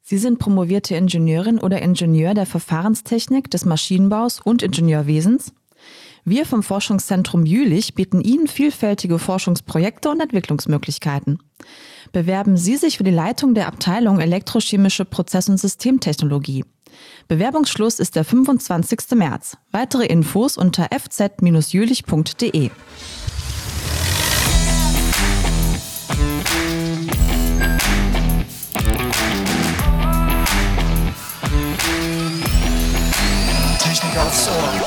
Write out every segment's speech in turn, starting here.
Sie sind promovierte Ingenieurin oder Ingenieur der Verfahrenstechnik, des Maschinenbaus und Ingenieurwesens. Wir vom Forschungszentrum Jülich bieten Ihnen vielfältige Forschungsprojekte und Entwicklungsmöglichkeiten. Bewerben Sie sich für die Leitung der Abteilung Elektrochemische Prozess- und Systemtechnologie. Bewerbungsschluss ist der 25. März. Weitere Infos unter fz-jülich.de. Technik aufs Ohr.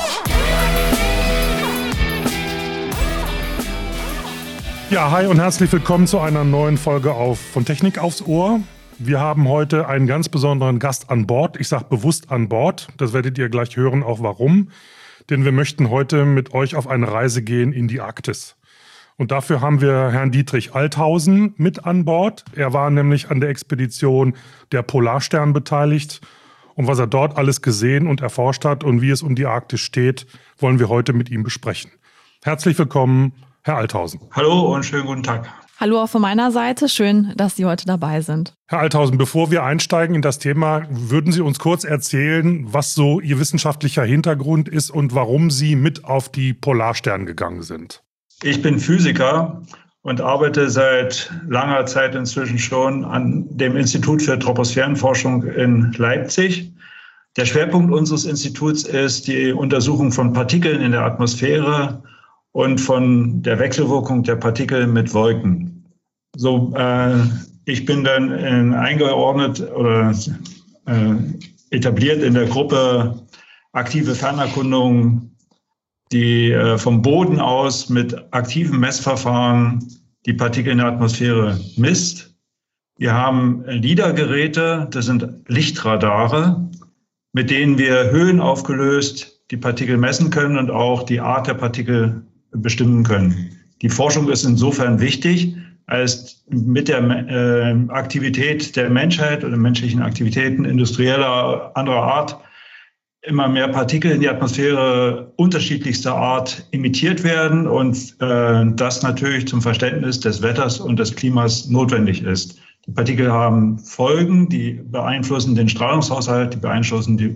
Ja, hi und herzlich willkommen zu einer neuen Folge von Technik aufs Ohr. Wir haben heute einen ganz besonderen Gast an Bord. Ich sage bewusst an Bord. Das werdet ihr gleich hören, auch warum. Denn wir möchten heute mit euch auf eine Reise gehen in die Arktis. Und dafür haben wir Herrn Dietrich Althausen mit an Bord. Er war nämlich an der Expedition der Polarstern beteiligt. Und was er dort alles gesehen und erforscht hat und wie es um die Arktis steht, wollen wir heute mit ihm besprechen. Herzlich willkommen, Herr Althausen. Hallo und schönen guten Tag. Hallo auch von meiner Seite. Schön, dass Sie heute dabei sind. Herr Althausen, bevor wir einsteigen in das Thema, würden Sie uns kurz erzählen, was so Ihr wissenschaftlicher Hintergrund ist und warum Sie mit auf die Polarstern gegangen sind? Ich bin Physiker und arbeite seit langer Zeit inzwischen schon an dem Institut für Troposphärenforschung in Leipzig. Der Schwerpunkt unseres Instituts ist die Untersuchung von Partikeln in der Atmosphäre und von der Wechselwirkung der Partikel mit Wolken. Ich bin dann eingeordnet oder etabliert in der Gruppe aktive Fernerkundung, die vom Boden aus mit aktiven Messverfahren die Partikel in der Atmosphäre misst. Wir haben LIDAR-Geräte, das sind Lichtradare, mit denen wir höhenaufgelöst die Partikel messen können und auch die Art der Partikel bestimmen können. Die Forschung ist insofern wichtig, als mit der Aktivität der Menschheit oder menschlichen Aktivitäten industrieller anderer Art immer mehr Partikel in die Atmosphäre unterschiedlichster Art emittiert werden und das natürlich zum Verständnis des Wetters und des Klimas notwendig ist. Die Partikel haben Folgen, die beeinflussen den Strahlungshaushalt, die beeinflussen die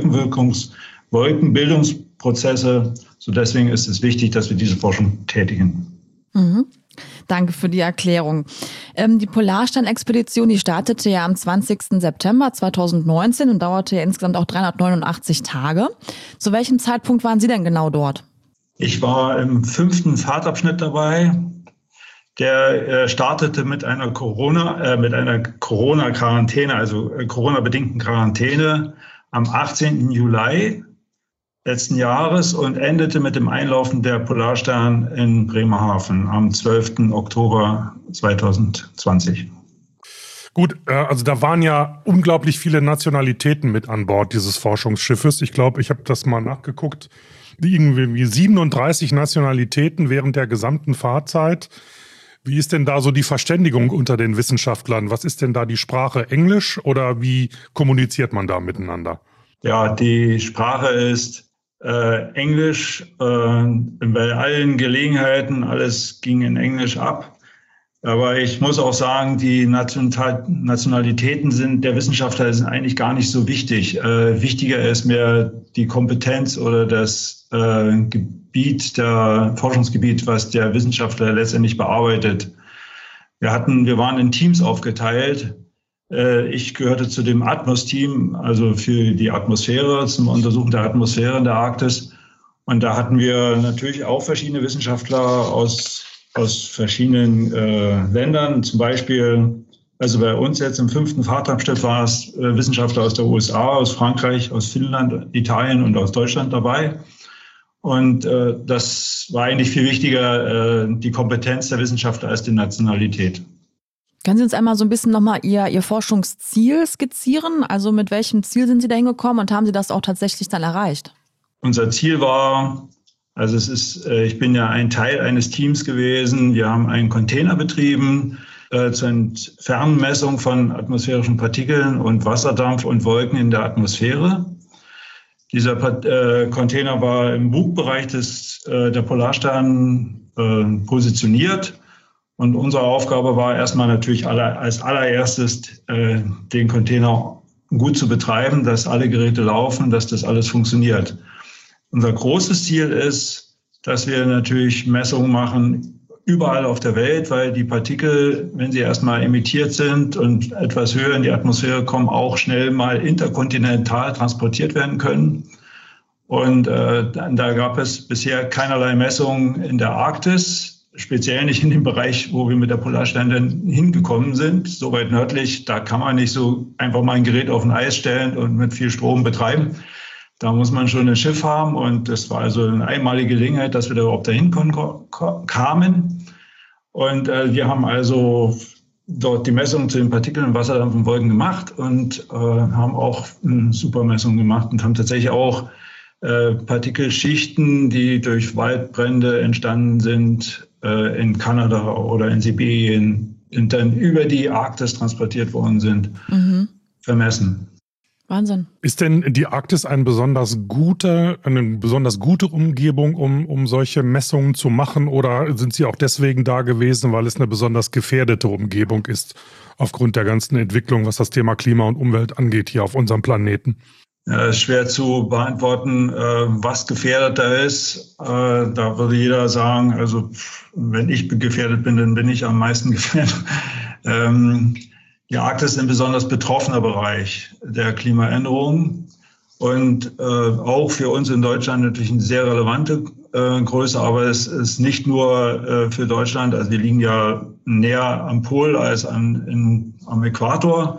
Wolkenbildungsprozesse. So deswegen ist es wichtig, dass wir diese Forschung tätigen. Mhm. Danke für die Erklärung. Die Polarstern-Expedition, die startete ja am 20. September 2019 und dauerte ja insgesamt auch 389 Tage. Zu welchem Zeitpunkt waren Sie denn genau dort? Ich war im 5. Fahrtabschnitt dabei. Der startete mit einer Corona-Quarantäne, also Corona-bedingten Quarantäne am 18. Juli letzten Jahres und endete mit dem Einlaufen der Polarstern in Bremerhaven am 12. Oktober 2020. Gut, also da waren ja unglaublich viele Nationalitäten mit an Bord dieses Forschungsschiffes. Ich glaube, ich habe das mal nachgeguckt. Irgendwie 37 Nationalitäten während der gesamten Fahrzeit. Wie ist denn da so die Verständigung unter den Wissenschaftlern? Was ist denn da die Sprache? Englisch oder wie kommuniziert man da miteinander? Ja, die Sprache ist Englisch. Bei allen Gelegenheiten, alles ging in Englisch ab. Aber ich muss auch sagen, die Nationalitäten der Wissenschaftler sind eigentlich gar nicht so wichtig. Wichtiger ist mehr die Kompetenz oder das Forschungsgebiet, was der Wissenschaftler letztendlich bearbeitet. Wir waren in Teams aufgeteilt. Ich gehörte zu dem Atmos-Team, also für die Atmosphäre, zum Untersuchen der Atmosphäre in der Arktis. Und da hatten wir natürlich auch verschiedene Wissenschaftler aus verschiedenen Ländern. Zum Beispiel, also bei uns jetzt im 5. Fahrtabschnitt war es Wissenschaftler aus der USA, aus Frankreich, aus Finnland, Italien und aus Deutschland dabei. Und das war eigentlich viel wichtiger, die Kompetenz der Wissenschaftler als die Nationalität. Können Sie uns einmal so ein bisschen nochmal Ihr Forschungsziel skizzieren? Also mit welchem Ziel sind Sie da hingekommen und haben Sie das auch tatsächlich dann erreicht? Unser Ziel war, ich bin ja ein Teil eines Teams gewesen. Wir haben einen Container betrieben zur Fernmessung von atmosphärischen Partikeln und Wasserdampf und Wolken in der Atmosphäre. Dieser Container war im Bugbereich der Polarstern positioniert. Und unsere Aufgabe war erstmal natürlich als allererstes, den Container gut zu betreiben, dass alle Geräte laufen, dass das alles funktioniert. Unser großes Ziel ist, dass wir natürlich Messungen machen überall auf der Welt, weil die Partikel, wenn sie erstmal emittiert sind und etwas höher in die Atmosphäre kommen, auch schnell mal interkontinental transportiert werden können. Und da gab es bisher keinerlei Messungen in der Arktis, speziell nicht in dem Bereich, wo wir mit der Polarsternwarte hingekommen sind. So weit nördlich, da kann man nicht so einfach mal ein Gerät auf ein Eis stellen und mit viel Strom betreiben. Da muss man schon ein Schiff haben und das war also eine einmalige Gelegenheit, dass wir da überhaupt dahin kamen. Und wir haben also dort die Messung zu den Partikeln im Wasserdampf und Wolken gemacht und haben auch eine Supermessung gemacht und haben tatsächlich auch Partikelschichten, die durch Waldbrände entstanden sind, in Kanada oder in Sibirien und dann über die Arktis transportiert worden sind, vermessen. Wahnsinn. Ist denn die Arktis eine besonders gute Umgebung, um solche Messungen zu machen? Oder sind sie auch deswegen da gewesen, weil es eine besonders gefährdete Umgebung ist, aufgrund der ganzen Entwicklung, was das Thema Klima und Umwelt angeht, hier auf unserem Planeten? Ja, ist schwer zu beantworten, was gefährdeter ist. Da würde jeder sagen, also wenn ich gefährdet bin, dann bin ich am meisten gefährdet. Die Arktis ist ein besonders betroffener Bereich der Klimaänderung und auch für uns in Deutschland natürlich eine sehr relevante Größe, aber es ist nicht nur für Deutschland, also wir liegen ja näher am Pol als am Äquator,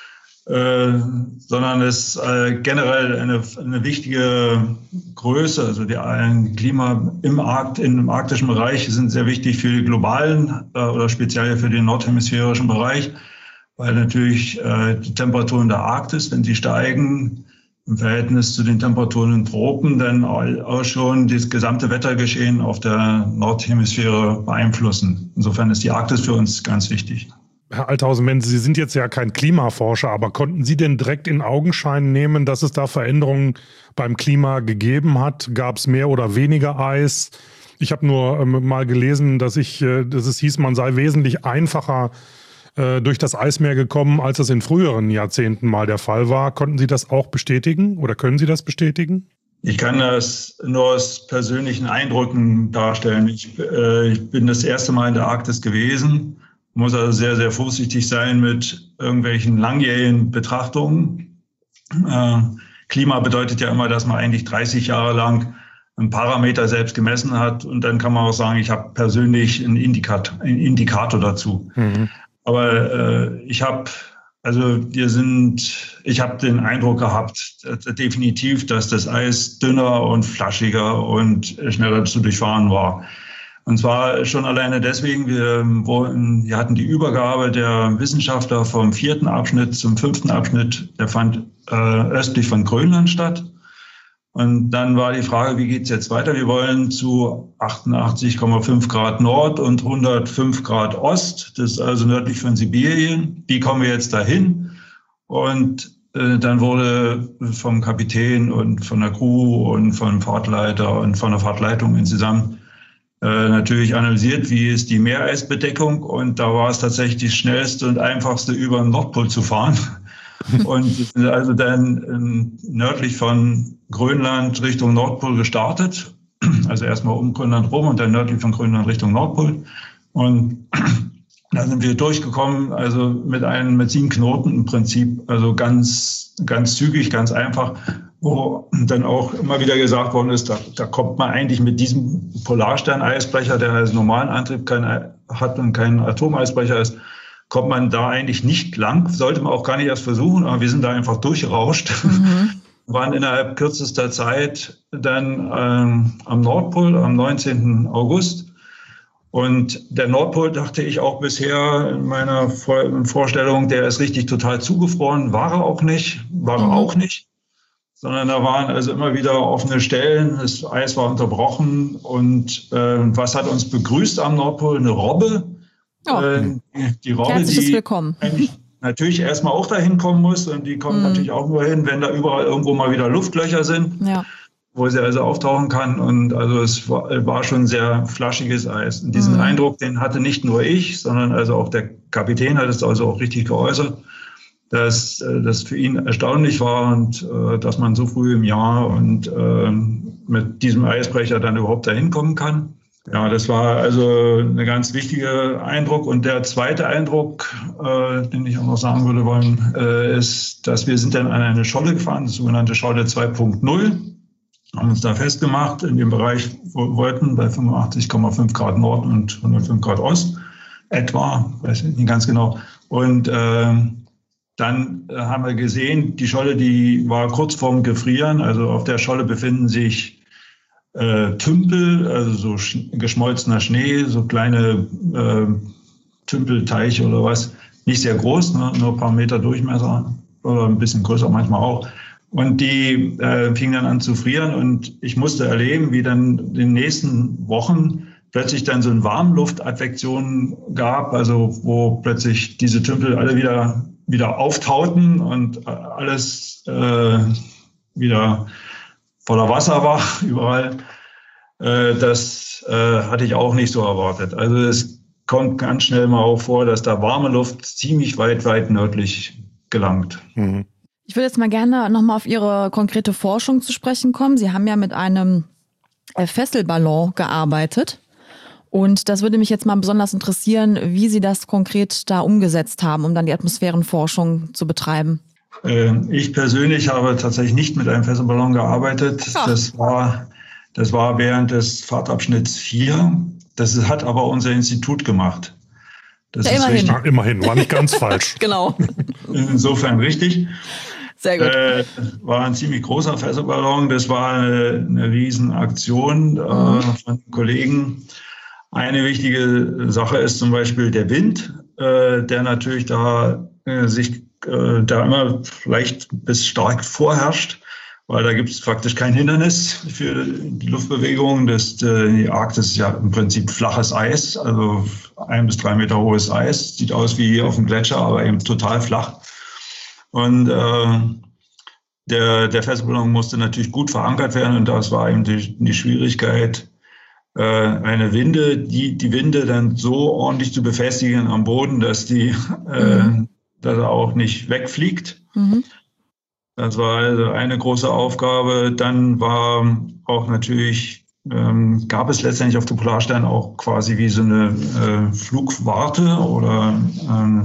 sondern es ist generell eine wichtige Größe. Also die Klima im arktischen Bereich sind sehr wichtig für die globalen oder speziell für den nordhemisphärischen Bereich, weil natürlich die Temperaturen der Arktis, wenn sie steigen, im Verhältnis zu den Temperaturen in Tropen, dann auch schon das gesamte Wettergeschehen auf der Nordhemisphäre beeinflussen. Insofern ist die Arktis für uns ganz wichtig. Herr Althausen, Sie sind jetzt ja kein Klimaforscher, aber konnten Sie denn direkt in Augenschein nehmen, dass es da Veränderungen beim Klima gegeben hat? Gab es mehr oder weniger Eis? Ich habe nur mal gelesen, dass es hieß, man sei wesentlich einfacher durch das Eismeer gekommen, als es in früheren Jahrzehnten mal der Fall war. Konnten Sie das auch bestätigen oder können Sie das bestätigen? Ich kann das nur aus persönlichen Eindrücken darstellen. Ich bin das erste Mal in der Arktis gewesen. Muss also sehr, sehr vorsichtig sein mit irgendwelchen langjährigen Betrachtungen. Klima bedeutet ja immer, dass man eigentlich 30 Jahre lang einen Parameter selbst gemessen hat und dann kann man auch sagen, ich habe persönlich einen Indikator dazu. Mhm. Aber ich habe den Eindruck gehabt, definitiv, dass das Eis dünner und flaschiger und schneller zu durchfahren war. Und zwar schon alleine deswegen, wir hatten die Übergabe der Wissenschaftler vom 4. Abschnitt zum 5. Abschnitt, der fand östlich von Grönland statt. Und dann war die Frage, wie geht's jetzt weiter? Wir wollen zu 88,5 Grad Nord und 105 Grad Ost, das ist also nördlich von Sibirien. Wie kommen wir jetzt dahin? Und dann wurde vom Kapitän und von der Crew und vom Fahrtleiter und von der Fahrtleitung insgesamt natürlich analysiert, wie ist die Meereisbedeckung. Und da war es tatsächlich das schnellste und einfachste, über den Nordpol zu fahren. Und sind also dann nördlich von Grönland Richtung Nordpol gestartet. Also erstmal um Grönland rum und dann nördlich von Grönland Richtung Nordpol. Und da sind wir durchgekommen, also mit 7 Knoten im Prinzip, also ganz, ganz zügig, ganz einfach, wo dann auch immer wieder gesagt worden ist, da kommt man eigentlich mit diesem Polarstern-Eisbrecher, der als normalen Antrieb hat und kein Atomeisbrecher ist, kommt man da eigentlich nicht lang, sollte man auch gar nicht erst versuchen, aber wir sind da einfach durchgerauscht. Waren innerhalb kürzester Zeit dann am Nordpol am 19. August. Und der Nordpol, dachte ich auch bisher in meiner Vorstellung, der ist richtig total zugefroren, war er auch nicht, sondern da waren also immer wieder offene Stellen, das Eis war unterbrochen und was hat uns begrüßt am Nordpol? Eine Robbe. Oh. Die Robbe, herzliches die Willkommen. natürlich erstmal auch dahin kommen muss und die kommen natürlich auch nur hin, wenn da überall irgendwo mal wieder Luftlöcher sind. Ja. wo sie also auftauchen kann. Und also es war schon sehr flaschiges Eis. Und diesen Eindruck, den hatte nicht nur ich, sondern also auch der Kapitän hat es also auch richtig geäußert, dass das für ihn erstaunlich war und dass man so früh im Jahr und mit diesem Eisbrecher dann überhaupt dahin kommen kann. Ja, das war also ein ganz wichtiger Eindruck. Und der zweite Eindruck, den ich auch noch sagen würde wollen, ist, dass wir sind dann an eine Scholle gefahren, das sogenannte Scholle 2.0. Haben uns da festgemacht in dem Bereich, wo wir wollten, bei 85,5 Grad Nord und 105 Grad Ost etwa, weiß ich nicht ganz genau. Und dann haben wir gesehen, die Scholle, die war kurz vorm Gefrieren. Also auf der Scholle befinden sich Tümpel, also so geschmolzener Schnee, so kleine Tümpelteiche oder was. Nicht sehr groß, ne? Nur ein paar Meter Durchmesser oder ein bisschen größer manchmal auch. Und die fingen dann an zu frieren und ich musste erleben, wie dann in den nächsten Wochen plötzlich dann so eine Warmluftadvektion gab, also wo plötzlich diese Tümpel alle wieder auftauten und alles wieder voller Wasser war überall. Das hatte ich auch nicht so erwartet. Also es kommt ganz schnell mal auch vor, dass da warme Luft ziemlich weit nördlich gelangt. Mhm. Ich würde jetzt mal gerne nochmal auf Ihre konkrete Forschung zu sprechen kommen. Sie haben ja mit einem Fesselballon gearbeitet. Und das würde mich jetzt mal besonders interessieren, wie Sie das konkret da umgesetzt haben, um dann die Atmosphärenforschung zu betreiben. Ich persönlich habe tatsächlich nicht mit einem Fesselballon gearbeitet. Ach. Das war während des Fahrtabschnitts 4. Das hat aber unser Institut gemacht. Das Ja, ist immerhin. richtig. Ja, immerhin, war nicht ganz falsch. Genau. Insofern richtig. Sehr gut. War ein ziemlich großer Fesselballon. Das war eine Riesenaktion von Kollegen. Eine wichtige Sache ist zum Beispiel der Wind, der natürlich da sich da immer leicht bis stark vorherrscht, weil da gibt es faktisch kein Hindernis für die Luftbewegung. Die Arktis ist ja im Prinzip flaches Eis, also 1 bis 3 Meter hohes Eis. Sieht aus wie auf dem Gletscher, aber eben total flach. Und der Fesselballon musste natürlich gut verankert werden und das war eben die Schwierigkeit, die Winde dann so ordentlich zu befestigen am Boden, dass dass er auch nicht wegfliegt. Mhm. Das war also eine große Aufgabe. Dann war auch natürlich, gab es letztendlich auf dem Polarstern auch quasi wie so eine Flugwarte oder eine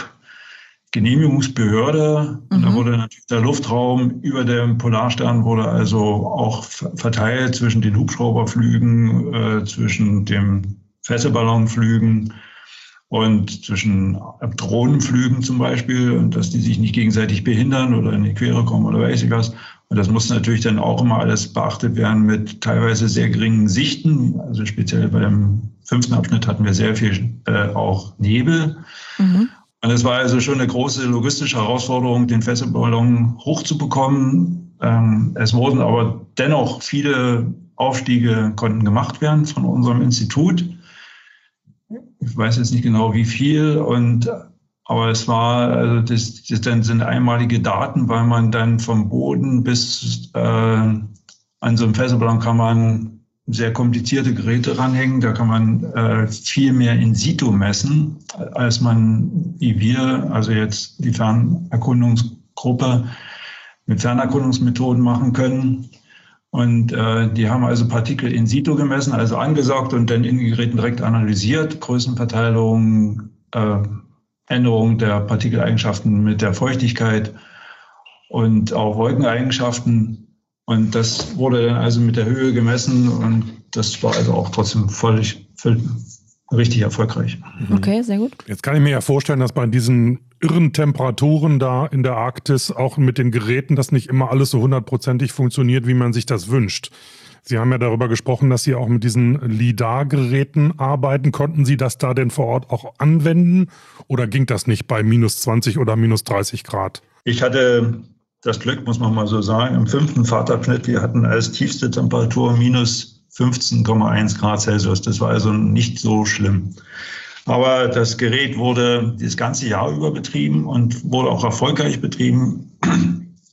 Fluggenehmigungsbehörde. Und da wurde natürlich der Luftraum über dem Polarstern wurde also auch verteilt zwischen den Hubschrauberflügen, zwischen dem Fesselballonflügen und zwischen Drohnenflügen zum Beispiel, und dass die sich nicht gegenseitig behindern oder in die Quere kommen oder weiß ich was. Und das muss natürlich dann auch immer alles beachtet werden mit teilweise sehr geringen Sichten. Also speziell bei dem 5. Abschnitt hatten wir sehr viel auch Nebel. Mhm. Und es war also schon eine große logistische Herausforderung, den Fesselballon hochzubekommen. Es wurden aber dennoch viele Aufstiege konnten gemacht werden von unserem Institut. Ich weiß jetzt nicht genau, wie viel, aber es war, also das dann sind einmalige Daten, weil man dann vom Boden bis an so einem Fesselballon kann man sehr komplizierte Geräte ranhängen. Da kann man viel mehr in situ messen, als man, wie wir, also jetzt die Fernerkundungsgruppe mit Fernerkundungsmethoden machen können. Und die haben also Partikel in situ gemessen, also angesaugt und dann in den Geräten direkt analysiert, Größenverteilung, Änderung der Partikeleigenschaften mit der Feuchtigkeit und auch Wolkeneigenschaften. Und das wurde dann also mit der Höhe gemessen und das war also auch trotzdem völlig richtig erfolgreich. Okay, sehr gut. Jetzt kann ich mir ja vorstellen, dass bei diesen irren Temperaturen da in der Arktis auch mit den Geräten das nicht immer alles so 100%ig funktioniert, wie man sich das wünscht. Sie haben ja darüber gesprochen, dass Sie auch mit diesen LIDAR-Geräten arbeiten. Konnten Sie das da denn vor Ort auch anwenden oder ging das nicht bei minus 20 oder minus 30 Grad? Ich hatte das Glück, muss man mal so sagen, im 5. Fahrtabschnitt, wir hatten als tiefste Temperatur minus 15,1 Grad Celsius. Das war also nicht so schlimm. Aber das Gerät wurde das ganze Jahr über betrieben und wurde auch erfolgreich betrieben.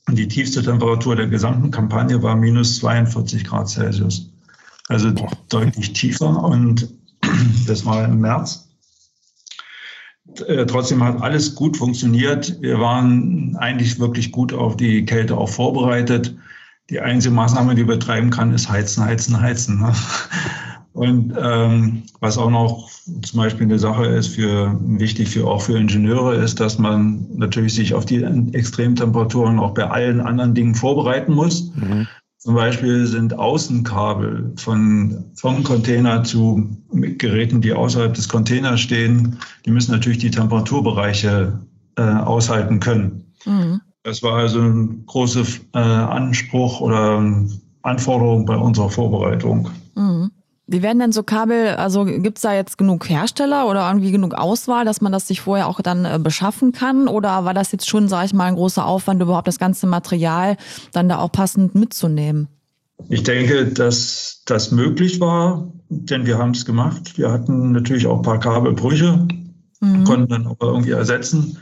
Und die tiefste Temperatur der gesamten Kampagne war minus 42 Grad Celsius. Also deutlich tiefer. Und das war im März. Trotzdem hat alles gut funktioniert. Wir waren eigentlich wirklich gut auf die Kälte auch vorbereitet. Die einzige Maßnahme, die man betreiben kann, ist heizen, heizen, heizen. Ne? Und was auch noch zum Beispiel eine Sache ist, wichtig auch für Ingenieure, ist, dass man natürlich sich auf die Extremtemperaturen auch bei allen anderen Dingen vorbereiten muss. Mhm. Zum Beispiel sind Außenkabel vom Container zu Geräten, die außerhalb des Containers stehen, die müssen natürlich die Temperaturbereiche aushalten können. Mhm. Das war also ein großer Anspruch oder Anforderung bei unserer Vorbereitung. Mhm. Wie werden denn so Kabel, also gibt es da jetzt genug Hersteller oder irgendwie genug Auswahl, dass man das sich vorher auch dann beschaffen kann? Oder war das jetzt schon, sage ich mal, ein großer Aufwand, überhaupt das ganze Material dann da auch passend mitzunehmen? Ich denke, dass das möglich war, denn wir haben es gemacht. Wir hatten natürlich auch ein paar Kabelbrüche, konnten dann aber irgendwie ersetzen.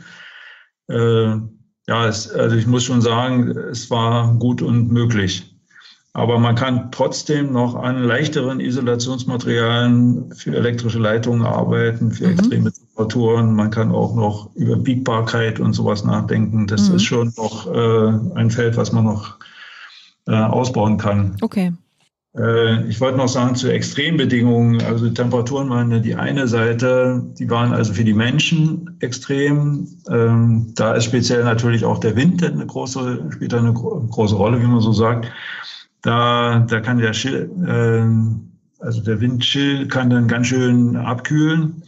Also ich muss schon sagen, es war gut und möglich. Aber man kann trotzdem noch an leichteren Isolationsmaterialien für elektrische Leitungen arbeiten, für extreme Temperaturen. Man kann auch noch über Biegbarkeit und sowas nachdenken. Das ist schon noch ein Feld, was man noch ausbauen kann. Okay. Ich wollte noch sagen, zu Extrembedingungen, also die Temperaturen waren die eine Seite, die waren also für die Menschen extrem. Da ist speziell natürlich auch der Wind spielt eine große Rolle, wie man so sagt. Da kann der Windchill kann dann ganz schön abkühlen.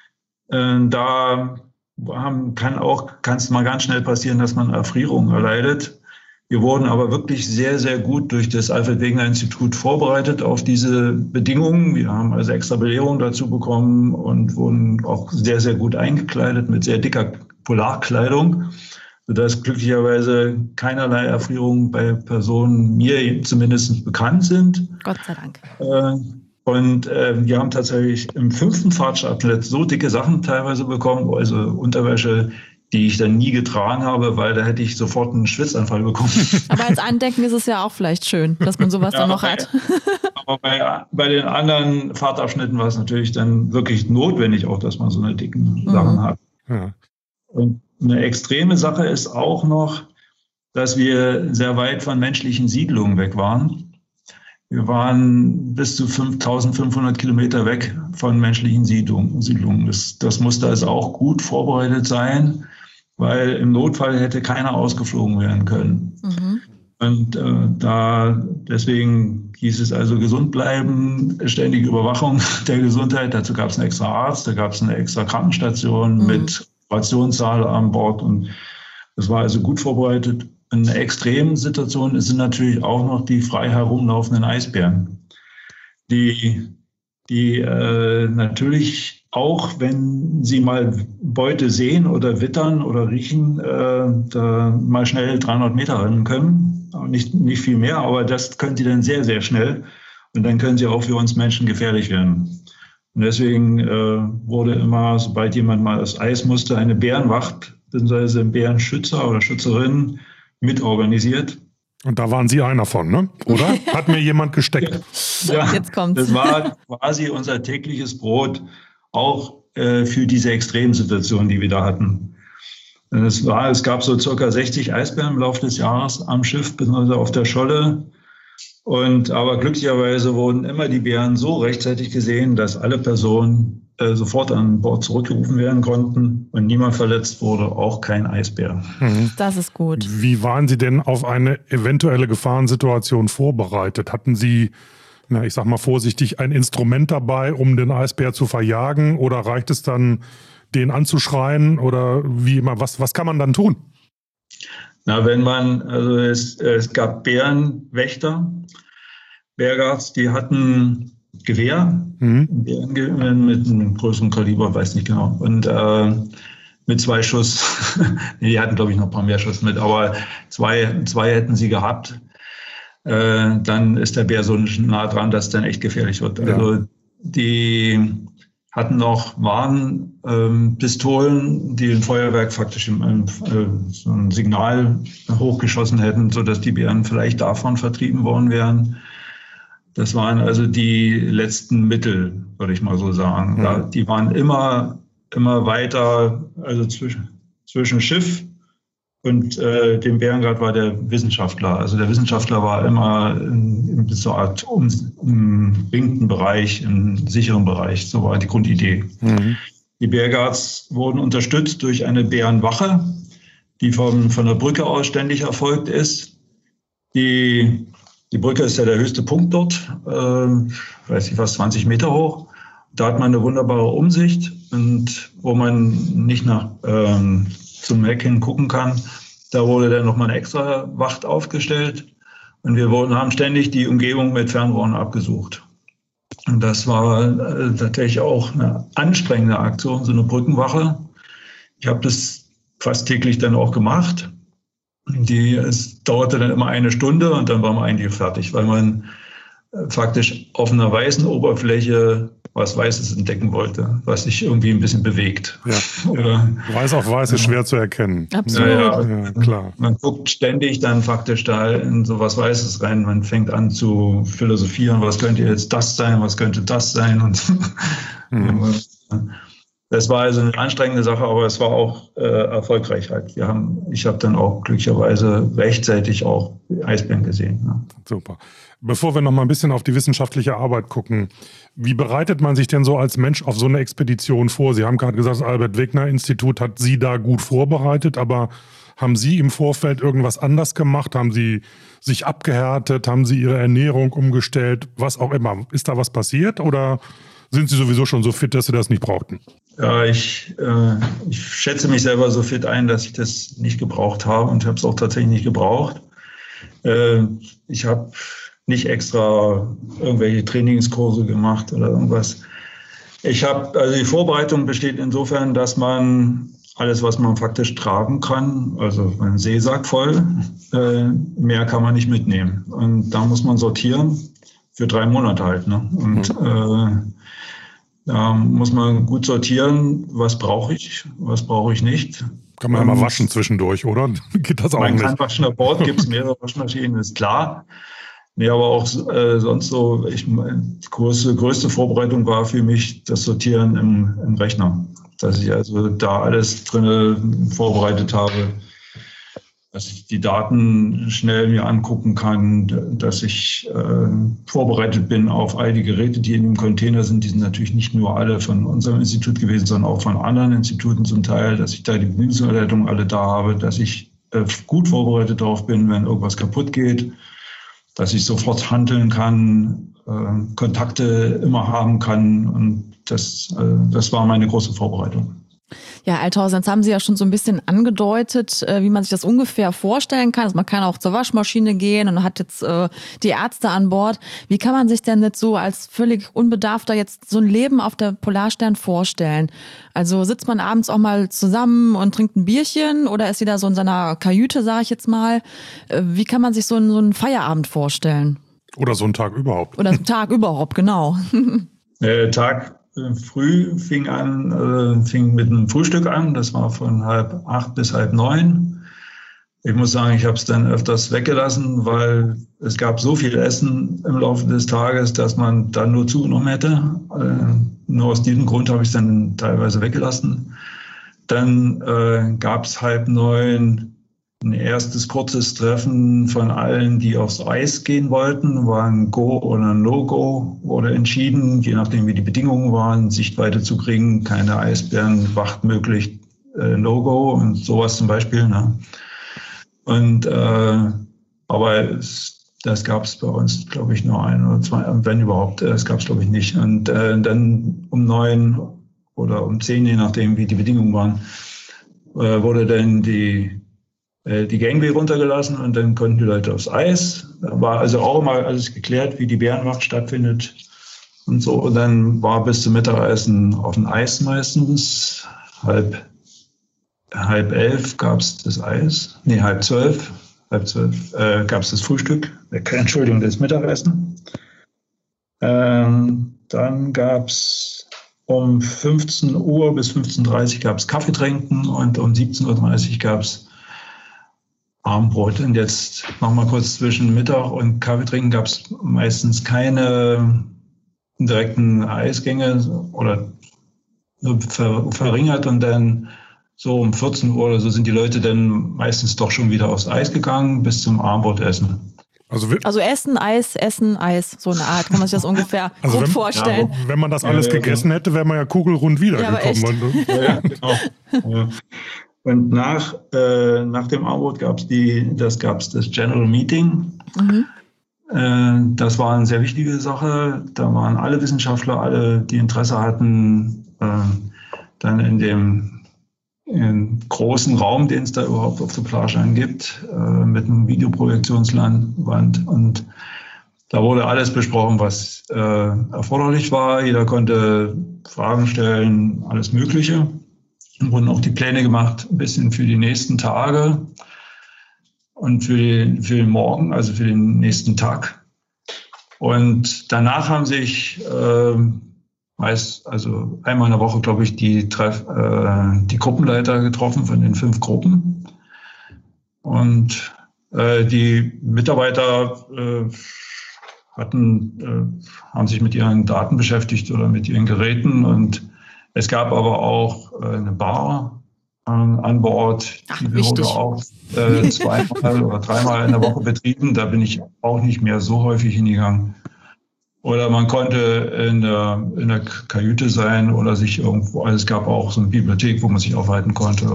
Da kann es mal ganz schnell passieren, dass man Erfrierung erleidet. Wir wurden aber wirklich sehr, sehr gut durch das Alfred-Wegener-Institut vorbereitet auf diese Bedingungen. Wir haben also extra Belehrung dazu bekommen und wurden auch sehr, sehr gut eingekleidet mit sehr dicker Polarkleidung, sodass glücklicherweise keinerlei Erfrierungen bei Personen mir zumindest bekannt sind. Gott sei Dank. Und wir haben tatsächlich im 5. Fahrtschabschnitt so dicke Sachen teilweise bekommen, also Unterwäsche, die ich dann nie getragen habe, weil da hätte ich sofort einen Schwitzanfall bekommen. Aber als Andenken ist es ja auch vielleicht schön, dass man sowas dann noch hat. Aber bei den anderen Fahrtabschnitten war es natürlich dann wirklich notwendig auch, dass man so eine dicken Sachen hat. Ja. Und eine extreme Sache ist auch noch, dass wir sehr weit von menschlichen Siedlungen weg waren. Wir waren bis zu 5.500 Kilometer weg von menschlichen Siedlungen. Das musste also auch gut vorbereitet sein, weil im Notfall hätte keiner ausgeflogen werden können. Und deswegen hieß es also gesund bleiben, ständige Überwachung der Gesundheit. Dazu gab es einen extra Arzt, da gab es eine extra Krankenstation mit Operationssaal an Bord. Und das war also gut vorbereitet. In einer extremen Situation sind natürlich auch noch die frei herumlaufenden Eisbären, die natürlich auch, wenn sie mal Beute sehen oder wittern oder riechen, da mal schnell 300 Meter rennen können. Nicht viel mehr, aber das können sie dann sehr, sehr schnell. Und dann können sie auch für uns Menschen gefährlich werden. Und deswegen wurde immer, sobald jemand mal das Eis musste, eine Bärenwacht bzw. ein Bärenschützer oder Schützerin mitorganisiert. Und da waren Sie einer von, ne? Oder? Hat mir jemand gesteckt? Ja, jetzt kommt's. Das war quasi unser tägliches Brot, auch für diese Extremsituation, die wir da hatten. Es gab so circa 60 Eisbären im Laufe des Jahres am Schiff bzw. auf der Scholle. Aber glücklicherweise wurden immer die Bären so rechtzeitig gesehen, dass alle Personen sofort an Bord zurückgerufen werden konnten und niemand verletzt wurde, auch kein Eisbär. Das ist gut. Wie waren Sie denn auf eine eventuelle Gefahrensituation vorbereitet? Hatten Sie, ich sag mal vorsichtig, ein Instrument dabei, um den Eisbär zu verjagen, oder reicht es dann, den anzuschreien, oder wie immer? Was kann man dann tun? Es gab Bärenwächter, Bergards, die hatten Gewehr, mit einem größeren Kaliber, weiß nicht genau, und mit 2 Schuss. Die hatten, glaube ich, noch ein paar mehr Schuss mit, aber zwei hätten sie gehabt. Dann ist der Bär so nah dran, dass es dann echt gefährlich wird. Ja. Also die hatten noch Warnpistolen, die ein Feuerwerk faktisch so ein Signal hochgeschossen hätten, sodass die Bären vielleicht davon vertrieben worden wären. Das waren also die letzten Mittel, würde ich mal so sagen. Die waren immer weiter, also zwischen Schiff und dem Bärengard war der Wissenschaftler. Also der Wissenschaftler war immer in so einer Art umringten Bereich, im sicheren Bereich. So war die Grundidee. Die Bärengards wurden unterstützt durch eine Bärenwache, die von der Brücke aus ständig erfolgt ist. Die Brücke ist ja der höchste Punkt dort, weiß ich was, 20 Meter hoch. Da hat man eine wunderbare Umsicht und wo man nicht zum Heck hin gucken kann, da wurde dann nochmal eine extra Wacht aufgestellt und wir haben ständig die Umgebung mit Fernrohren abgesucht. Und das war tatsächlich auch eine anstrengende Aktion, so eine Brückenwache. Ich habe das fast täglich dann auch gemacht. Es dauerte dann immer 1 Stunde und dann war man eigentlich fertig, weil man faktisch auf einer weißen Oberfläche was Weißes entdecken wollte, was sich irgendwie ein bisschen bewegt. Ja. Weiß auf Weiß ist schwer zu erkennen. Absolut. Ja, klar. Man guckt ständig dann faktisch da in so was Weißes rein. Man fängt an zu philosophieren, was könnte jetzt das sein, was könnte das sein. Und das war also eine anstrengende Sache, aber es war auch erfolgreich halt. Ich habe dann auch glücklicherweise rechtzeitig auch Eisbären gesehen. Ja. Super. Bevor wir noch mal ein bisschen auf die wissenschaftliche Arbeit gucken, wie bereitet man sich denn so als Mensch auf so eine Expedition vor? Sie haben gerade gesagt, das Albert-Wegener-Institut hat Sie da gut vorbereitet, aber haben Sie im Vorfeld irgendwas anders gemacht? Haben Sie sich abgehärtet? Haben Sie Ihre Ernährung umgestellt? Was auch immer. Ist da was passiert oder sind Sie sowieso schon so fit, dass Sie das nicht brauchten? Ja, ich schätze mich selber so fit ein, dass ich das nicht gebraucht habe und habe es auch tatsächlich nicht gebraucht. Ich habe nicht extra irgendwelche Trainingskurse gemacht oder irgendwas. Also die Vorbereitung besteht insofern, dass man alles, was man faktisch tragen kann, also einen Seesack voll, mehr kann man nicht mitnehmen. Und da muss man sortieren für 3 Monate halt. Ne? Und da muss man gut sortieren, was brauche ich nicht. Kann man ja mal waschen zwischendurch, oder? Geht das auch nicht? Man kann waschen, an Bord gibt es mehrere Waschmaschinen, ist klar. Nee, aber auch sonst so, die größte Vorbereitung war für mich das Sortieren im Rechner. Dass ich also da alles drin vorbereitet habe, dass ich die Daten schnell mir angucken kann, dass ich vorbereitet bin auf all die Geräte, die in dem Container sind. Die sind natürlich nicht nur alle von unserem Institut gewesen, sondern auch von anderen Instituten zum Teil, dass ich da die Bedienungsanleitungen alle da habe, dass ich gut vorbereitet darauf bin, wenn irgendwas kaputt geht, dass ich sofort handeln kann, Kontakte immer haben kann. Und das war meine große Vorbereitung. Ja, Althausen, jetzt haben Sie ja schon so ein bisschen angedeutet, wie man sich das ungefähr vorstellen kann. Also man kann auch zur Waschmaschine gehen und hat jetzt die Ärzte an Bord. Wie kann man sich denn jetzt so als völlig Unbedarfter jetzt so ein Leben auf der Polarstern vorstellen? Also sitzt man abends auch mal zusammen und trinkt ein Bierchen oder ist jeder so in seiner Kajüte, sage ich jetzt mal? Wie kann man sich so einen Feierabend vorstellen? Oder so einen Tag überhaupt. Oder so einen Tag überhaupt, genau. Tag früh fing mit einem Frühstück an. Das war von 7:30 bis 8:30. Ich muss sagen, ich habe es dann öfters weggelassen, weil es gab so viel Essen im Laufe des Tages, dass man dann nur zugenommen hätte. Nur aus diesem Grund habe ich es dann teilweise weggelassen. Dann gab es 8:30 ein erstes kurzes Treffen von allen, die aufs Eis gehen wollten. War ein Go oder ein No-Go, wurde entschieden, je nachdem wie die Bedingungen waren, Sichtweite zu kriegen, keine Eisbären, Wacht möglich, No-Go und sowas zum Beispiel. Ne? Und aber das gab es bei uns, glaube ich, nur 1 oder 2, wenn überhaupt, das gab es, glaube ich, nicht. Und dann um 9 oder um 10, je nachdem wie die Bedingungen waren, wurde dann die Gangway runtergelassen und dann konnten die Leute aufs Eis. Da war also auch mal alles geklärt, wie die Bärenwacht stattfindet und so. Und dann war bis zum Mittagessen auf dem Eis meistens. 10:30 gab es das Eis. Nee, 11:30 gab es das Frühstück. Entschuldigung, das Mittagessen. Dann gab es um 15 Uhr bis 15:30 Uhr gab es Kaffeetrinken und um 17:30 Uhr gab es Abendbrot. Und jetzt nochmal kurz zwischen Mittag und Kaffeetrinken gab es meistens keine direkten Eisgänge oder nur verringert. Und dann so um 14 Uhr oder so sind die Leute dann meistens doch schon wieder aufs Eis gegangen bis zum Abendbrotessen. Also Essen, Eis, so eine Art, kann man sich das ungefähr grob vorstellen. Ja, wenn man das alles gegessen hätte, wäre man ja kugelrund wiedergekommen. Ja, genau. Ja. Und nach dem Abendbrot gab es das General Meeting. Das war eine sehr wichtige Sache. Da waren alle Wissenschaftler, alle, die Interesse hatten, dann in dem großen Raum, den es da überhaupt auf der Plage gibt, mit einem Videoprojektionswand. Und da wurde alles besprochen, was erforderlich war. Jeder konnte Fragen stellen, alles Mögliche. Und wurden auch die Pläne gemacht, ein bisschen für die nächsten Tage und für den Morgen, also für den nächsten Tag. Und danach haben sich also einmal in der Woche, glaube ich, die Gruppenleiter getroffen von den 5 Gruppen. Und die Mitarbeiter haben sich mit ihren Daten beschäftigt oder mit ihren Geräten. Und es gab aber auch eine Bar an Bord. Die wurde auch 2-mal oder 3-mal in der Woche betrieben. Da bin ich auch nicht mehr so häufig hingegangen. Oder man konnte in der Kajüte sein oder sich irgendwo, also es gab auch so eine Bibliothek, wo man sich aufhalten konnte.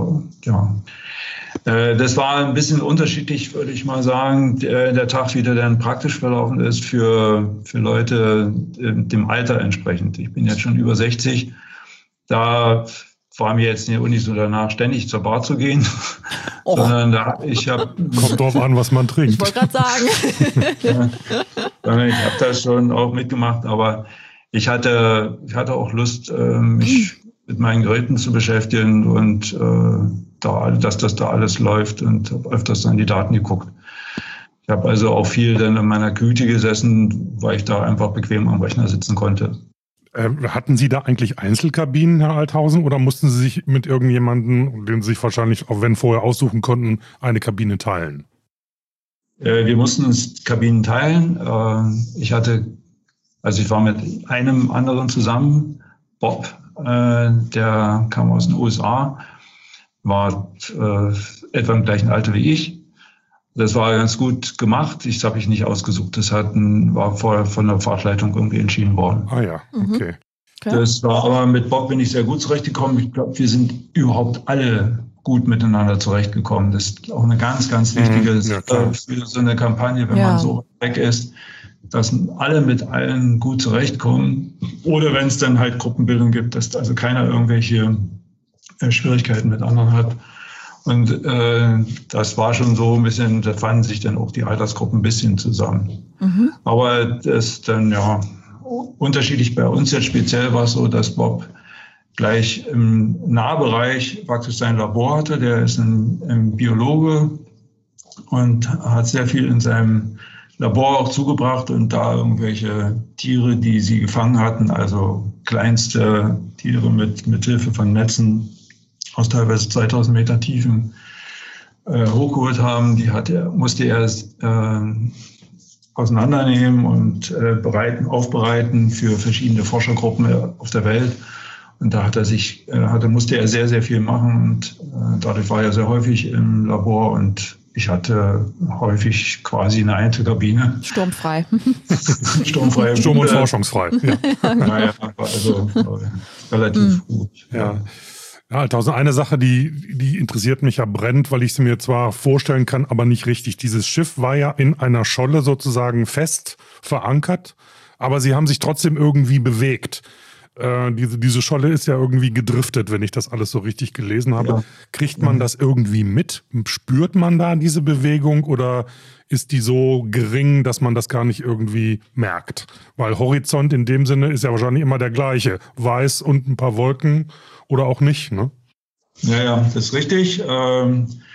Das war ein bisschen unterschiedlich, würde ich mal sagen, der Tag, wie der dann praktisch verlaufen ist für Leute dem Alter entsprechend. Ich bin jetzt schon über 60. Da war mir jetzt nicht so danach, ständig zur Bar zu gehen. Sondern kommt drauf an, was man trinkt. Ich wollte gerade sagen. Ich habe das schon auch mitgemacht, aber ich hatte auch Lust, mich mit meinen Geräten zu beschäftigen und dass das da alles läuft, und habe öfters dann die Daten geguckt. Ich habe also auch viel dann in meiner Kajüte gesessen, weil ich da einfach bequem am Rechner sitzen konnte. Hatten Sie da eigentlich Einzelkabinen, Herr Althausen, oder mussten Sie sich mit irgendjemandem, den Sie sich wahrscheinlich, auch wenn vorher aussuchen konnten, eine Kabine teilen? Wir mussten uns Kabinen teilen. Ich war mit einem anderen zusammen, Bob, der kam aus den USA, war etwa im gleichen Alter wie ich. Das war ganz gut gemacht. Das habe ich nicht ausgesucht. Das war vorher von der Fahrtleitung irgendwie entschieden worden. Ah ja, okay. Das war aber mit Bob bin ich sehr gut zurechtgekommen. Ich glaube, wir sind überhaupt alle gut miteinander zurechtgekommen. Das ist auch eine ganz, ganz wichtige Sache für so eine Kampagne, wenn man so weg ist, dass alle mit allen gut zurechtkommen. Oder wenn es dann halt Gruppenbildung gibt, dass also keiner irgendwelche Schwierigkeiten mit anderen hat. Und das war schon so ein bisschen, da fanden sich dann auch die Altersgruppen ein bisschen zusammen. Aber das ist dann unterschiedlich. Bei uns jetzt speziell war es so, dass Bob gleich im Nahbereich praktisch sein Labor hatte. Der ist ein Biologe und hat sehr viel in seinem Labor auch zugebracht und da irgendwelche Tiere, die sie gefangen hatten, also kleinste Tiere mit Hilfe von Netzen aus teilweise 2000 Meter Tiefen hochgeholt haben, musste er auseinandernehmen und aufbereiten für verschiedene Forschergruppen auf der Welt. Und da musste er sehr, sehr viel machen. Und dadurch war er sehr häufig im Labor und ich hatte häufig quasi eine Einzelkabine. Sturmfrei. Sturmfrei. Sturm- und forschungsfrei. Ja. Naja, also relativ gut. Ja. Ja, Althausen, eine Sache, die interessiert mich ja brennend, weil ich sie mir zwar vorstellen kann, aber nicht richtig. Dieses Schiff war ja in einer Scholle sozusagen fest verankert, aber sie haben sich trotzdem irgendwie bewegt. Diese Scholle ist ja irgendwie gedriftet, wenn ich das alles so richtig gelesen habe. Ja. Kriegt man das irgendwie mit? Spürt man da diese Bewegung oder ist die so gering, dass man das gar nicht irgendwie merkt? Weil Horizont in dem Sinne ist ja wahrscheinlich immer der gleiche. Weiß und ein paar Wolken oder auch nicht, ne? Ja, das ist richtig.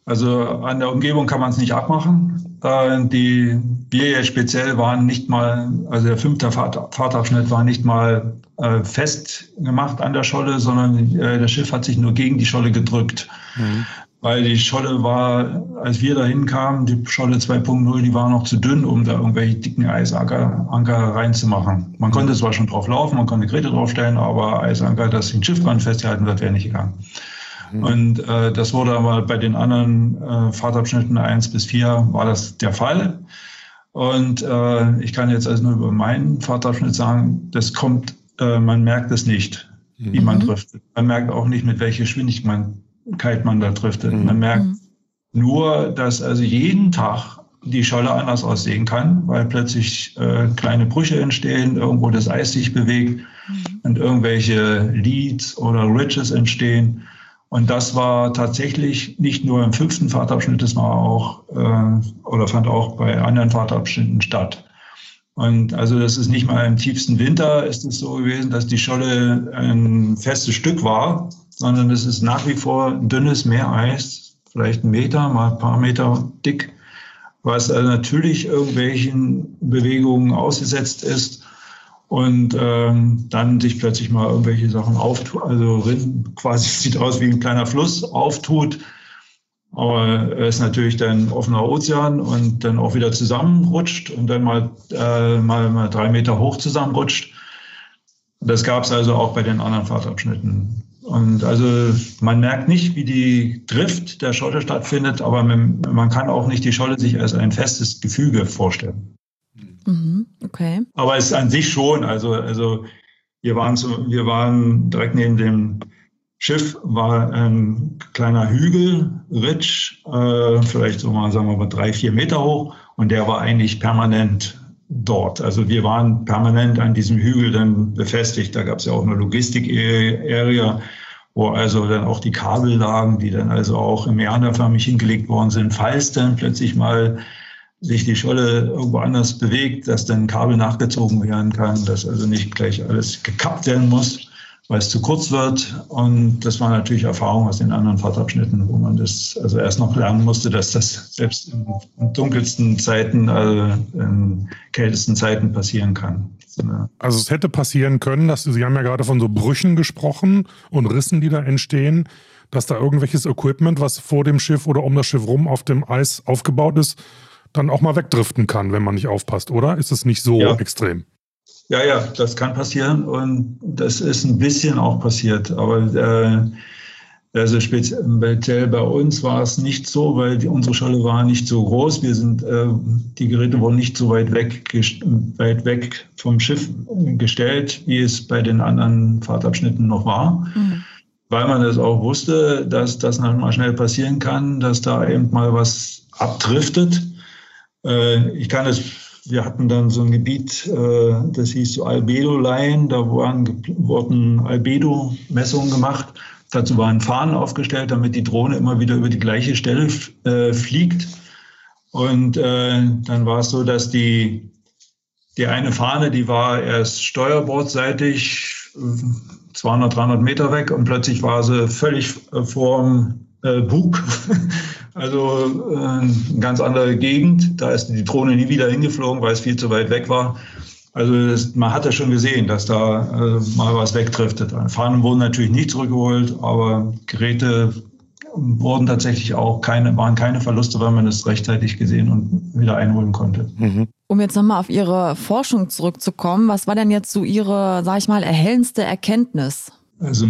Also an der Umgebung kann man es nicht abmachen. Die wir jetzt speziell waren nicht mal, also der 5. Fahrtabschnitt war nicht mal fest gemacht an der Scholle, sondern das Schiff hat sich nur gegen die Scholle gedrückt. Weil die Scholle war, als wir dahin kamen, die Scholle 2.0, die war noch zu dünn, um da irgendwelche dicken Eisanker reinzumachen. Man konnte zwar schon drauf laufen, man konnte Geräte draufstellen, aber Eisanker, das den Schiffbrand festgehalten wird, wäre nicht gegangen. Und das wurde aber bei den anderen Fahrtabschnitten 1 bis 4 war das der Fall. Und ich kann jetzt also nur über meinen Fahrtabschnitt sagen, das kommt, man merkt es nicht, wie man driftet. Man merkt auch nicht, mit welcher Geschwindigkeit man da driftet. Man merkt nur, dass also jeden Tag die Scholle anders aussehen kann, weil plötzlich kleine Brüche entstehen, irgendwo das Eis sich bewegt und irgendwelche Leads oder Ridges entstehen. Und das war tatsächlich nicht nur im 5. Fahrtabschnitt, das war auch oder fand auch bei anderen Fahrtabschnitten statt. Und also das ist nicht mal im tiefsten Winter ist es so gewesen, dass die Scholle ein festes Stück war, sondern es ist nach wie vor dünnes Meereis, vielleicht 1 Meter, mal ein paar Meter dick, was also natürlich irgendwelchen Bewegungen ausgesetzt ist. Und dann sich plötzlich mal irgendwelche Sachen auftut, also quasi sieht aus wie ein kleiner Fluss, auftut. Aber es ist natürlich dann offener Ozean und dann auch wieder zusammenrutscht und dann mal 3 Meter hoch zusammenrutscht. Das gab es also auch bei den anderen Fahrtabschnitten. Und also man merkt nicht, wie die Drift der Scholle stattfindet, aber man kann auch nicht die Scholle sich als ein festes Gefüge vorstellen. Okay. Aber es ist an sich schon, also wir waren direkt neben dem Schiff, war ein kleiner Hügel, Ridge, vielleicht so mal, sagen wir mal 3-4 Meter hoch und der war eigentlich permanent dort. Also wir waren permanent an diesem Hügel dann befestigt. Da gab es ja auch eine Logistik-Area, wo also dann auch die Kabel lagen, die dann also auch meanderförmig hingelegt worden sind, falls dann plötzlich mal sich die Scholle irgendwo anders bewegt, dass dann Kabel nachgezogen werden kann, dass also nicht gleich alles gekappt werden muss, weil es zu kurz wird. Und das war natürlich Erfahrung aus den anderen Fahrtabschnitten, wo man das also erst noch lernen musste, dass das selbst in dunkelsten Zeiten, also in kältesten Zeiten passieren kann. Also es hätte passieren können, dass Sie haben ja gerade von so Brüchen gesprochen und Rissen, die da entstehen, dass da irgendwelches Equipment, was vor dem Schiff oder um das Schiff rum auf dem Eis aufgebaut ist, dann auch mal wegdriften kann, wenn man nicht aufpasst, oder? Ist es nicht so extrem? Ja, das kann passieren und das ist ein bisschen auch passiert. Aber also speziell bei uns war es nicht so, weil unsere Scholle war nicht so groß. Die Geräte wurden nicht so weit weg vom Schiff gestellt, wie es bei den anderen Fahrtabschnitten noch war. Weil man das auch wusste, dass das mal schnell passieren kann, dass da eben mal was abdriftet. Wir hatten dann so ein Gebiet, das hieß so Albedo-Line, da wurden Albedo-Messungen gemacht. Dazu waren Fahnen aufgestellt, damit die Drohne immer wieder über die gleiche Stelle fliegt. Und dann war es so, dass die eine Fahne, die war erst steuerbordseitig 200, 300 Meter weg und plötzlich war sie völlig vorm Bug. Also eine ganz andere Gegend. Da ist die Drohne nie wieder hingeflogen, weil es viel zu weit weg war. Also man hat ja schon gesehen, dass da mal was wegdriftet. Fahnen wurden natürlich nicht zurückgeholt, aber Geräte wurden tatsächlich auch waren keine Verluste, weil man es rechtzeitig gesehen und wieder einholen konnte. Um jetzt nochmal auf Ihre Forschung zurückzukommen, was war denn jetzt so Ihre, sag ich mal, erhellendste Erkenntnis? Also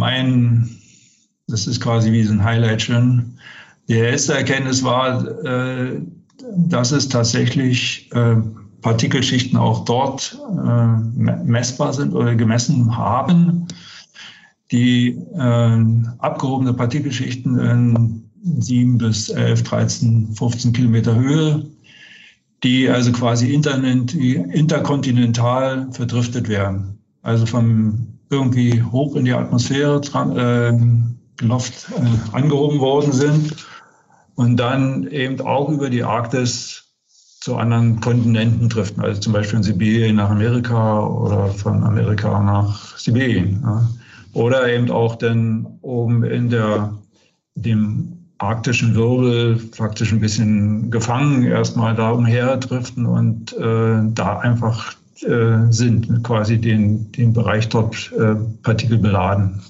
das ist quasi wie so ein Highlight schon. Die erste Erkenntnis war, dass es tatsächlich Partikelschichten auch dort messbar sind oder gemessen haben, die abgehobene Partikelschichten in 7 bis 11, 13, 15 Kilometer Höhe, die also quasi interkontinental verdriftet werden. Also irgendwie hoch in die Atmosphäre angehoben worden sind und dann eben auch über die Arktis zu anderen Kontinenten driften, also zum Beispiel von Sibirien nach Amerika oder von Amerika nach Sibirien. Ja. Oder eben auch dann oben in dem arktischen Wirbel faktisch ein bisschen gefangen, erstmal da umherdriften und da einfach sind, quasi den Bereich dort partikelbeladen.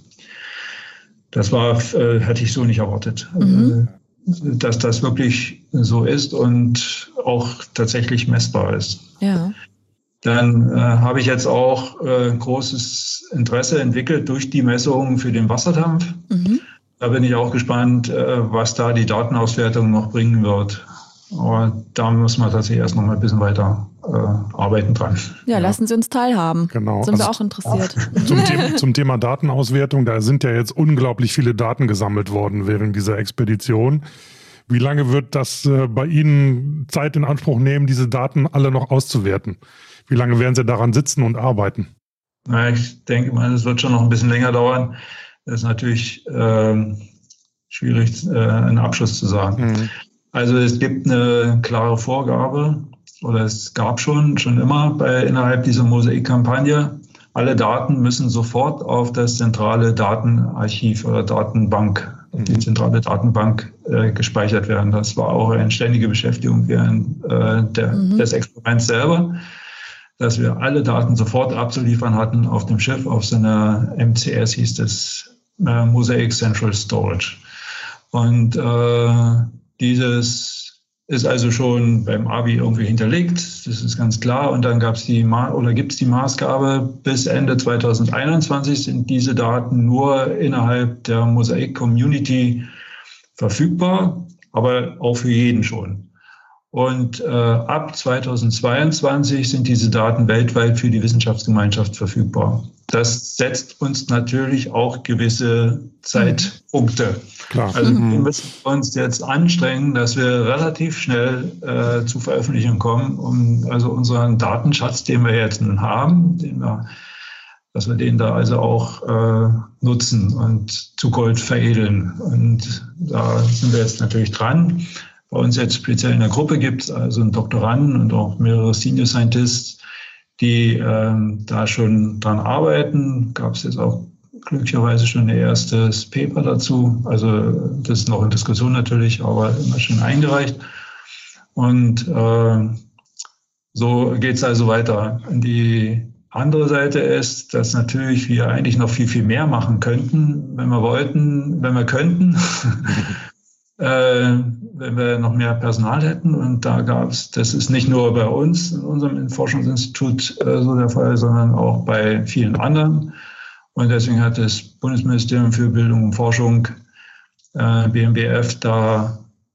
Das hätte ich so nicht erwartet, dass das wirklich so ist und auch tatsächlich messbar ist. Ja. Dann habe ich jetzt auch großes Interesse entwickelt durch die Messungen für den Wasserdampf. Da bin ich auch gespannt, was da die Datenauswertung noch bringen wird. Aber da müssen wir tatsächlich erst noch mal ein bisschen weiter arbeiten dran. Ja, lassen Sie uns teilhaben. Genau. Sind wir auch interessiert. Zum Thema Datenauswertung, da sind ja jetzt unglaublich viele Daten gesammelt worden während dieser Expedition. Wie lange wird das bei Ihnen Zeit in Anspruch nehmen, diese Daten alle noch auszuwerten? Wie lange werden Sie daran sitzen und arbeiten? Na, ich denke mal, es wird schon noch ein bisschen länger dauern. Das ist natürlich schwierig, einen Abschluss zu sagen. Also es gibt eine klare Vorgabe, oder es gab schon immer innerhalb dieser Mosaik-Kampagne, alle Daten müssen sofort auf das zentrale Datenarchiv oder Datenbank, die zentrale Datenbank gespeichert werden. Das war auch eine ständige Beschäftigung während des Experiments selber, dass wir alle Daten sofort abzuliefern hatten auf dem Schiff, auf so einer MCS hieß das, Mosaic Central Storage. Und dieses ist also schon beim ABI irgendwie hinterlegt, das ist ganz klar. Und dann gibt es die Maßgabe, bis Ende 2021 sind diese Daten nur innerhalb der Mosaik-Community verfügbar, aber auch für jeden schon. Und ab 2022 sind diese Daten weltweit für die Wissenschaftsgemeinschaft verfügbar. Das setzt uns natürlich auch gewisse Zeitpunkte. Klar. Also wir müssen uns jetzt anstrengen, dass wir relativ schnell zu Veröffentlichungen kommen, um also unseren Datenschatz, den wir jetzt nun haben, dass wir den da also auch nutzen und zu Gold veredeln. Und da sind wir jetzt natürlich dran. Bei uns jetzt speziell in der Gruppe gibt es also einen Doktoranden und auch mehrere Senior Scientists, die da schon dran arbeiten. Gab es jetzt auch glücklicherweise schon ein erstes Paper dazu. Also das ist noch in Diskussion natürlich, aber immer schon eingereicht. Und so geht es also weiter. Und die andere Seite ist, dass natürlich wir eigentlich noch viel, viel mehr machen könnten, wenn wir könnten. Wenn wir noch mehr Personal hätten. Und da das ist nicht nur bei uns in unserem Forschungsinstitut so der Fall, sondern auch bei vielen anderen. Und deswegen hat das Bundesministerium für Bildung und Forschung, BMBF, da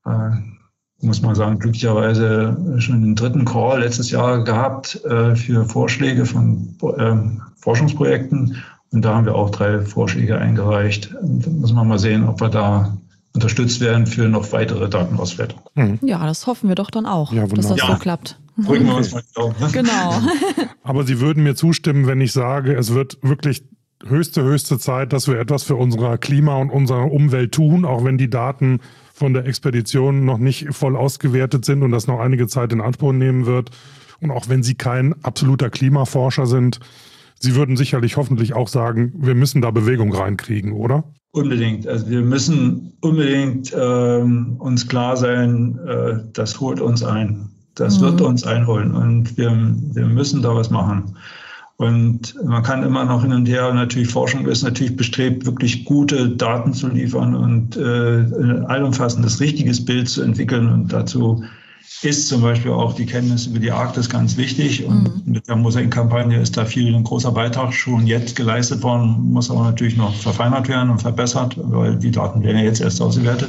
muss man sagen, glücklicherweise schon den 3. Call letztes Jahr gehabt für Vorschläge von Forschungsprojekten. Und da haben wir auch 3 Vorschläge eingereicht. Und da muss man mal sehen, ob wir da unterstützt werden für noch weitere Datenauswertung. Ja, das hoffen wir doch dann auch, dass das so klappt. Drücken wir uns mal auf. Ne? Genau. Aber Sie würden mir zustimmen, wenn ich sage, es wird wirklich höchste Zeit, dass wir etwas für unser Klima und unsere Umwelt tun, auch wenn die Daten von der Expedition noch nicht voll ausgewertet sind und das noch einige Zeit in Anspruch nehmen wird. Und auch wenn Sie kein absoluter Klimaforscher sind, Sie würden sicherlich hoffentlich auch sagen, wir müssen da Bewegung reinkriegen, oder? Unbedingt. Also wir müssen unbedingt uns klar sein, das holt uns ein. Das wird uns einholen und wir müssen da was machen. Und man kann immer noch hin und her, natürlich Forschung ist natürlich bestrebt, wirklich gute Daten zu liefern und ein allumfassendes, richtiges Bild zu entwickeln. Und dazu ist zum Beispiel auch die Kenntnis über die Arktis ganz wichtig. Und mit der Mosaik-Kampagne ist da ein großer Beitrag schon jetzt geleistet worden, muss aber natürlich noch verfeinert werden und verbessert, weil die Daten werden ja jetzt erst ausgewertet.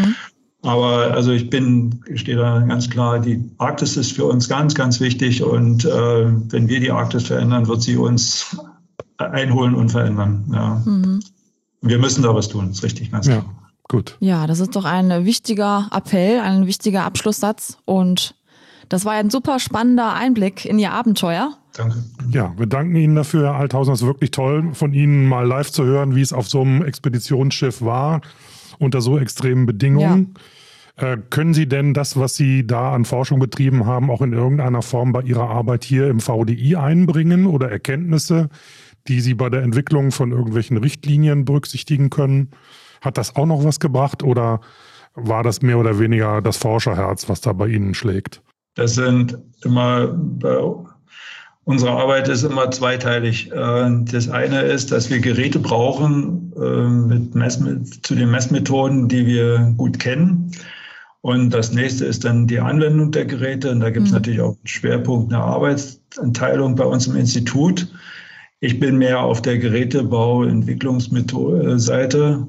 Aber also ich stehe da ganz klar, die Arktis ist für uns ganz, ganz wichtig. Und wenn wir die Arktis verändern, wird sie uns einholen und verändern. Ja. Wir müssen da was tun, das ist richtig, ganz klar. Gut. Ja, das ist doch ein wichtiger Appell, ein wichtiger Abschlusssatz. Und das war ein super spannender Einblick in Ihr Abenteuer. Danke. Ja, wir danken Ihnen dafür, Herr Althausen. Es ist wirklich toll, von Ihnen mal live zu hören, wie es auf so einem Expeditionsschiff war, unter so extremen Bedingungen. Ja. Können Sie denn das, was Sie da an Forschung betrieben haben, auch in irgendeiner Form bei Ihrer Arbeit hier im VDI einbringen oder Erkenntnisse, die Sie bei der Entwicklung von irgendwelchen Richtlinien berücksichtigen können? Hat das auch noch was gebracht oder war das mehr oder weniger das Forscherherz, was da bei Ihnen schlägt? Das sind immer, unsere Arbeit ist immer zweiteilig. Das eine ist, dass wir Geräte brauchen zu den Messmethoden, die wir gut kennen. Und das nächste ist dann die Anwendung der Geräte. Und da gibt es natürlich auch einen Schwerpunkt, eine Arbeitsteilung bei uns im Institut. Ich bin mehr auf der Gerätebau-, Entwicklungsseite.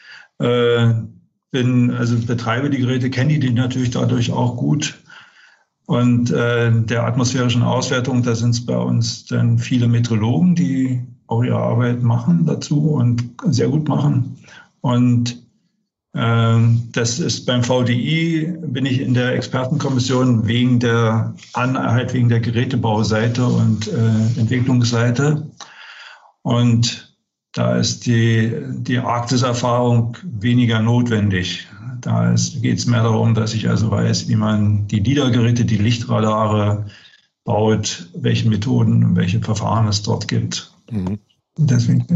Betreibe die Geräte, kenne die natürlich dadurch auch gut. Und der atmosphärischen Auswertung, da sind es bei uns dann viele Meteorologen, die auch ihre Arbeit machen dazu und sehr gut machen. Und das ist beim VDI, bin ich in der Expertenkommission wegen der Gerätebauseite und Entwicklungsseite. Und da ist die Arktis-Erfahrung weniger notwendig. Da geht es mehr darum, dass ich also weiß, wie man die LIDAR-Geräte, die Lichtradare baut, welche Methoden und welche Verfahren es dort gibt. Deswegen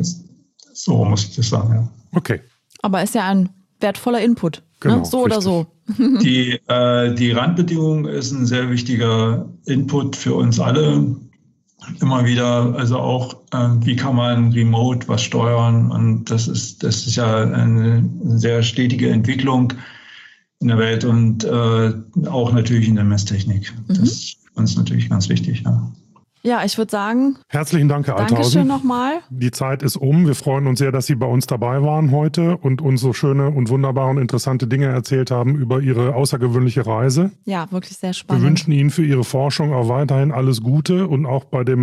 so muss ich das sagen, ja. Okay. Aber ist ja ein wertvoller Input, genau, ne? So richtig. oder so. Die Randbedingung ist ein sehr wichtiger Input für uns alle. Immer wieder, also auch, wie kann man remote was steuern? Und das ist ja eine sehr stetige Entwicklung in der Welt und auch natürlich in der Messtechnik. Das ist uns natürlich ganz wichtig, ja. Ja, ich würde sagen, Herzlichen Dank, Herr Althausen. Dankeschön nochmal. Die Zeit ist um. Wir freuen uns sehr, dass Sie bei uns dabei waren heute und uns so schöne und wunderbare und interessante Dinge erzählt haben über Ihre außergewöhnliche Reise. Ja, wirklich sehr spannend. Wir wünschen Ihnen für Ihre Forschung auch weiterhin alles Gute und auch bei der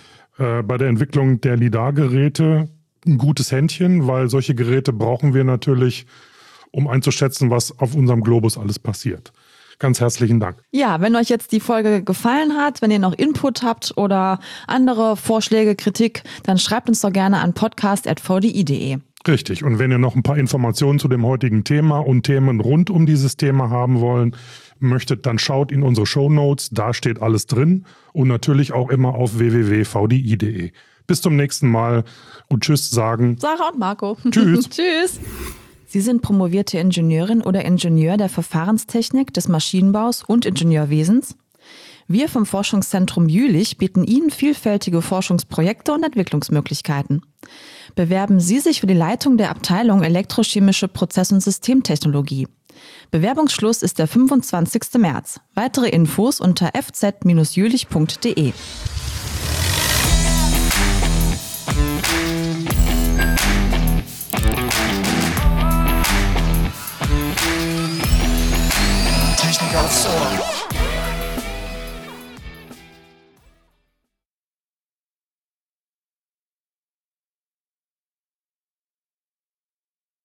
Entwicklung der LIDAR-Geräte ein gutes Händchen, weil solche Geräte brauchen wir natürlich, um einzuschätzen, was auf unserem Globus alles passiert. Ganz herzlichen Dank. Ja, wenn euch jetzt die Folge gefallen hat, wenn ihr noch Input habt oder andere Vorschläge, Kritik, dann schreibt uns doch gerne an podcast@vdi.de. Richtig. Und wenn ihr noch ein paar Informationen zu dem heutigen Thema und Themen rund um dieses Thema haben möchtet, dann schaut in unsere Shownotes. Da steht alles drin. Und natürlich auch immer auf www.vdi.de. Bis zum nächsten Mal und tschüss sagen Sarah und Marco. Tschüss. Tschüss. Sie sind promovierte Ingenieurin oder Ingenieur der Verfahrenstechnik, des Maschinenbaus und Ingenieurwesens. Wir vom Forschungszentrum Jülich bieten Ihnen vielfältige Forschungsprojekte und Entwicklungsmöglichkeiten. Bewerben Sie sich für die Leitung der Abteilung Elektrochemische Prozess- und Systemtechnologie. Bewerbungsschluss ist der 25. März. Weitere Infos unter fz-jülich.de. Technik aufs Ohr.